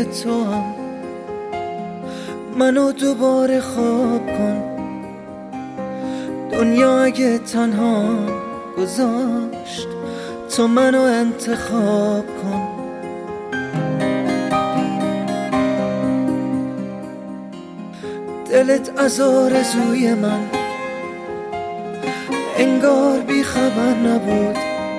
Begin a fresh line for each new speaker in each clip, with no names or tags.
تو هم منو دوباره خواب کن. دنیا اگه تنها گذاشت تو منو انتخاب کن. دلت از آرزوی من انگار بی خبر نبود،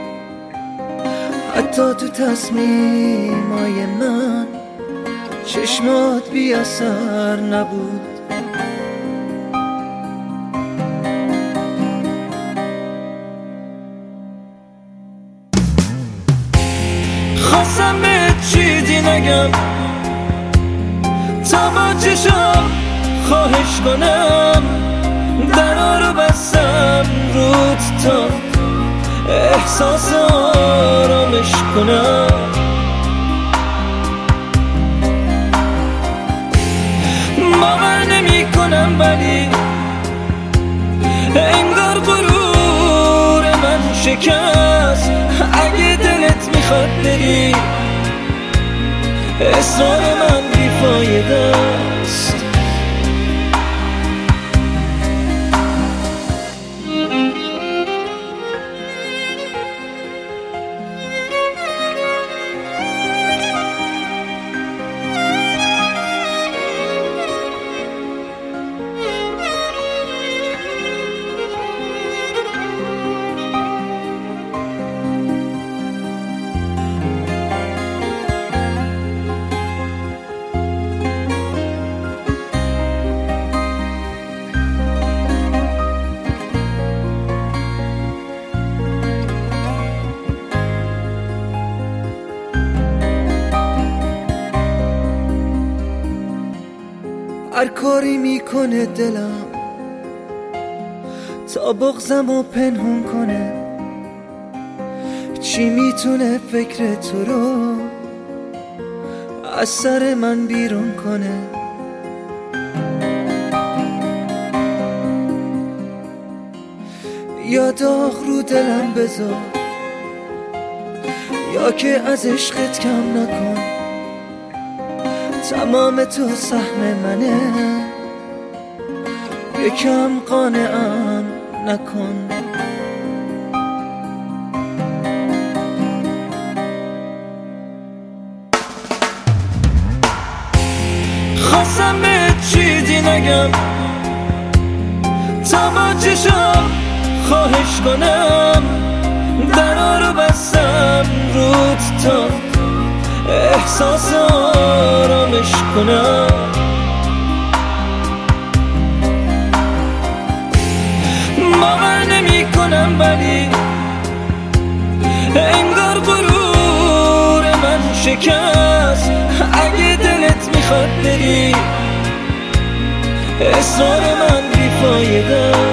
حتی تو تصمیمای من چشمات بی اثر نبود. خواستم به چیزی نگم تا با چشم خواهش کنم، درا رو بستم رود تا احساس آرامش کنم. باور نمی کنم ولی انگار غرور من شکست. اگه دلت میخواد بری اصرار من بیفایده است. هر کاری میکنه دلم تا بغضمو پنهون کنه، چی میتونه فکر تو رو از سر من بیرون کنه. یا داغ رو دلم بذار یا که از عشقت کم نکن. تمام تو سهم منه یکم قانعم نکن. خواستم به چیزی نگم تا با چشم خواهش کنم، درا رو بستم رود تا احساس آرامش کنم. باور نمی کنم ولی انگار غرور من شکست. اگه دلت میخواد بری اصرار من بیفایده